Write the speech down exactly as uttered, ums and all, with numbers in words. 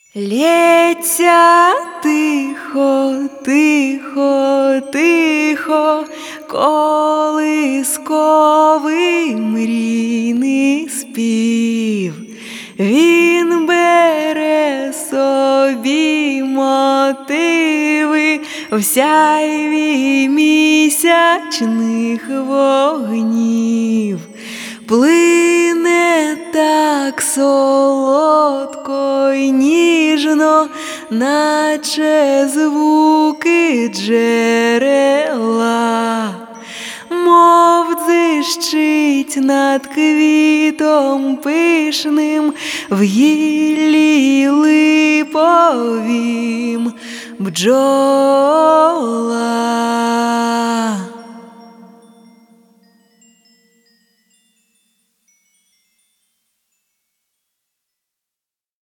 Лється тихо, тихо, тихо, колисковий мрійний спів. Він бере собі мотиви в сяйві місячних вогнів. Плине так солодко й ніжно, наче звуки джерела, мов дзищить над квітом пишним в гіллі липовім бджола.